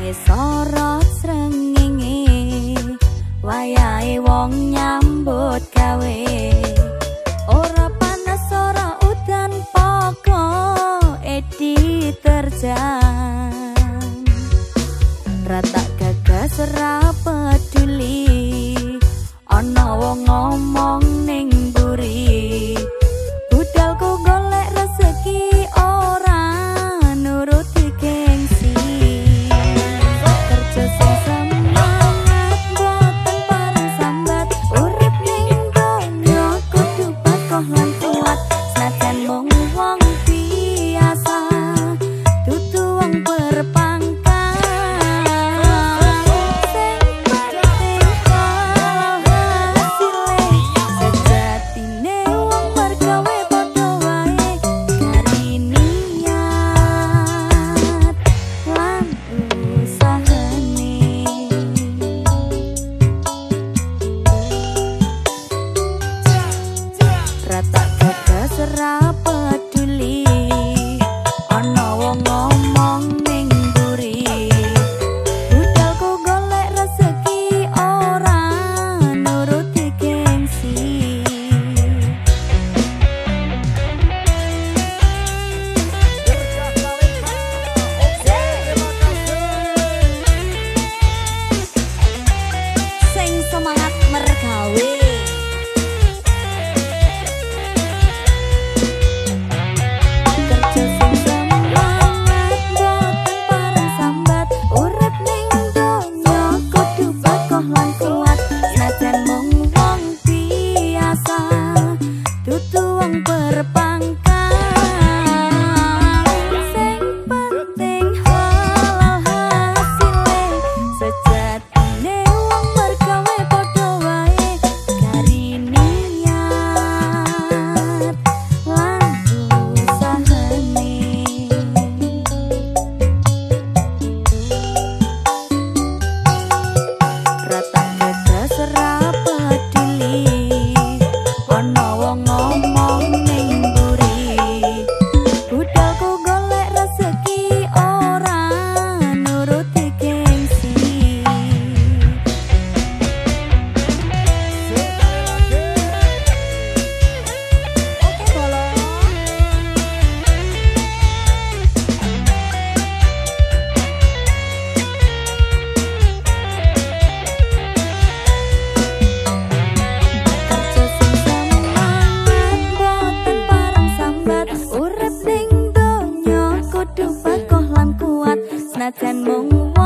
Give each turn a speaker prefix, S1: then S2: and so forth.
S1: sorot srengenge wayahe wong nyambut gawe ora panas ora udan pokoke diterjang rata gagas ora peduli ana wong ngomong ning mburi budalku golek rezeki ora nuruti gengsi kerja sing semangat boten pareng sambat urip ning donya kudu bakoh lan kuat senajan mung wong biasa dudu wong berpangkat ora peduli ana wong ngomong ning mburi budalku golek rezeki ora nuruti gengsi sing semangat mergawe senajan mung